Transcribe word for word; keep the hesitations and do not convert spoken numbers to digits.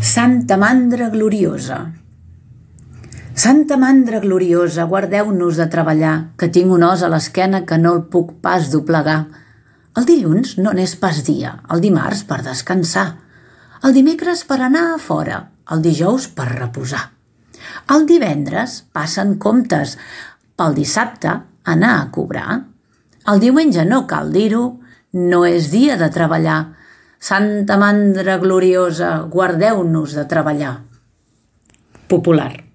Santa Mandra gloriosa. Santa Mandra gloriosa, guardeu-nos de treballar, que tinc un os a l'esquena que no el puc pas doblegar. El dilluns no n'és pas dia, el dimarts per descansar, el dimecres per anar a fora, el dijous per reposar. El divendres passen comptes, pel dissabte anar a cobrar. El diumenge no cal dir-ho, no és dia de treballar. Santa Mandra gloriosa, guardeu-nos de treballar. Popular.